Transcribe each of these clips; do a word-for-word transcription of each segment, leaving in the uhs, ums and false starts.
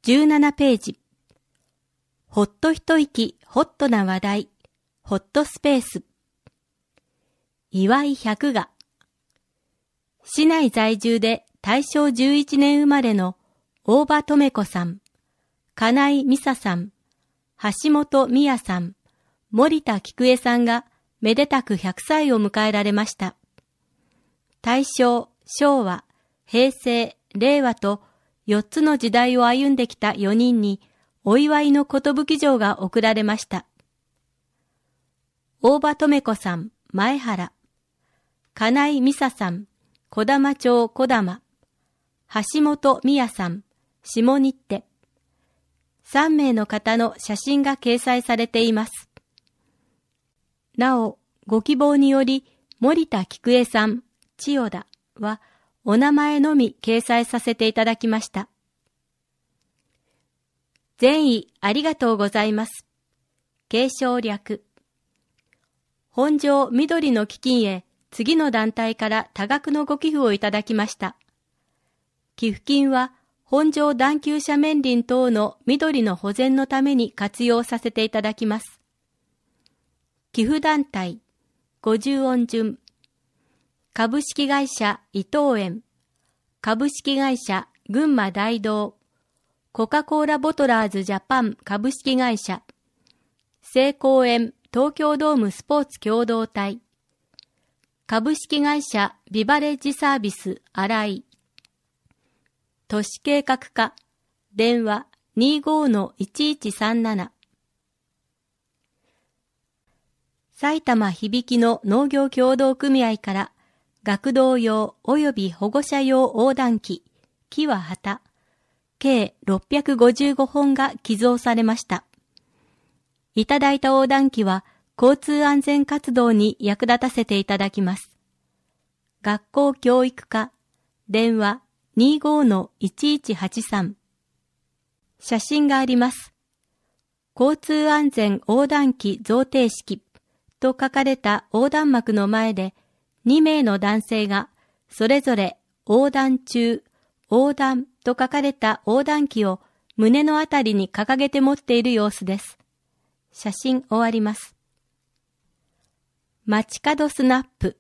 じゅうななページ。ほっと一息、ホットな話題、ホットスペース。岩井百賀。市内在住で大正じゅういちねん生まれの大場留子さん、金井美沙さん、橋本美也さん、森田菊江さんがめでたくひゃくさいを迎えられました。大正、昭和、平成、令和とよっつの時代を歩んできたよにんにお祝いの寿状が贈られました。大場留子さん、前原。金井美沙さん、小玉町小玉。橋本美也さん、下日手。さんめいの方の写真が掲載されています。なお、ご希望により、森田菊江さん、千代田は、お名前のみ掲載させていただきました。善意ありがとうございます。継承略。本庄緑の基金へ次の団体から多額のご寄付をいただきました。寄付金は本庄段丘斜面林等の緑の保全のために活用させていただきます。寄付団体、ごじゅう音順。株式会社伊藤園、株式会社群馬大道、コカ・コーラボトラーズジャパン株式会社、成功園東京ドームスポーツ共同体、株式会社ビバレッジサービス新井、都市計画課、電話 にじゅうごのいちいちさんなな、埼玉響の農業協同組合から学童用及び保護者用横断機、木は旗、計ろっぴゃくごじゅうごほんが寄贈されました。いただいた横断機は交通安全活動に役立たせていただきます。学校教育課、電話 にじゅうごのいちいちはちさん。写真があります。交通安全横断機贈呈式と書かれた横断幕の前で、にめいの男性がそれぞれ横断中、横断と書かれた横断機を胸のあたりに掲げて持っている様子です。写真終わります。街角スナップ。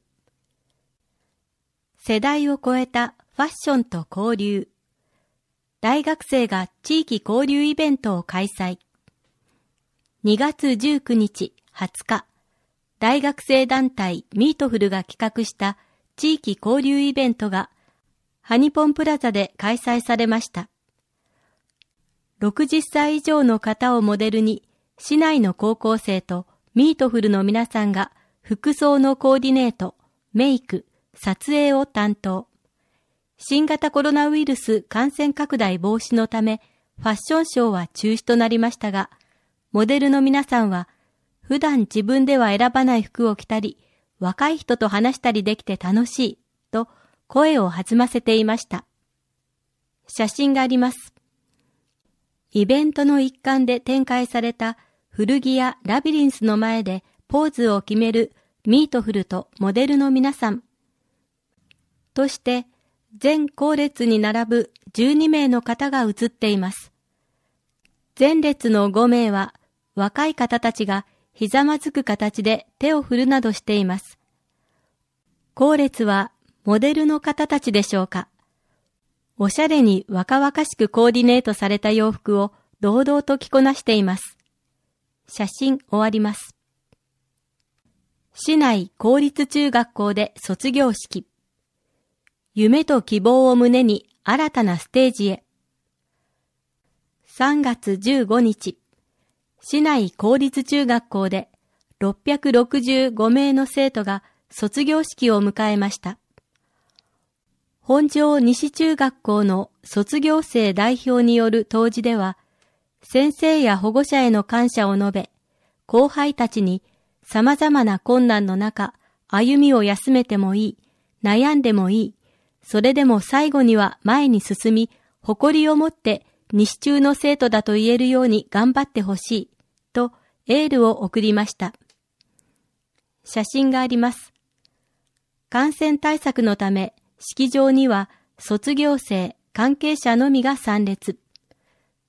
世代を超えたファッションと交流。大学生が地域交流イベントを開催。にがつじゅうくにち、はつか。大学生団体ミートフルが企画した地域交流イベントがハニポンプラザで開催されました。ろくじゅっさい以上の方をモデルに市内の高校生とミートフルの皆さんが服装のコーディネート、メイク、撮影を担当。新型コロナウイルス感染拡大防止のためファッションショーは中止となりましたが、モデルの皆さんは普段自分では選ばない服を着たり、若い人と話したりできて楽しい、と声を弾ませていました。写真があります。イベントの一環で展開された古着屋ラビリンスの前でポーズを決めるミートフルとモデルの皆さん。として、全後列に並ぶじゅうにめいの方が写っています。前列のごめいは若い方たちがひざまずく形で手を振るなどしています。後列はモデルの方たちでしょうか。おしゃれに若々しくコーディネートされた洋服を堂々と着こなしています。写真終わります。市内公立中学校で卒業式。夢と希望を胸に新たなステージへ。さんがつじゅうごにち。市内公立中学校でろっぴゃくろくじゅうごめいの生徒が卒業式を迎えました。本庄西中学校の卒業生代表による答辞では、先生や保護者への感謝を述べ、後輩たちに様々な困難の中、歩みを休めてもいい、悩んでもいい、それでも最後には前に進み、誇りを持って西中の生徒だと言えるように頑張ってほしい、とエールを送りました。写真があります。感染対策のため、式場には卒業生、関係者のみが参列。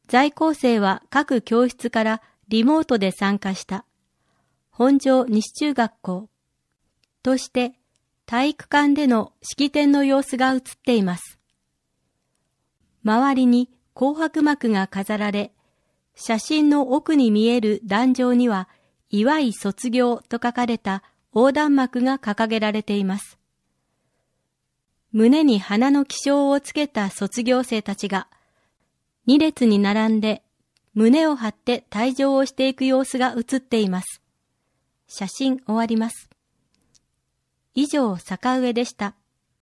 在校生は各教室からリモートで参加した。本庄西中学校として体育館での式典の様子が映っています。周りに紅白幕が飾られ、写真の奥に見える壇上には、祝い卒業と書かれた横断幕が掲げられています。胸に花の記章をつけた卒業生たちが、二列に並んで胸を張って退場をしていく様子が映っています。写真終わります。以上、坂上でした。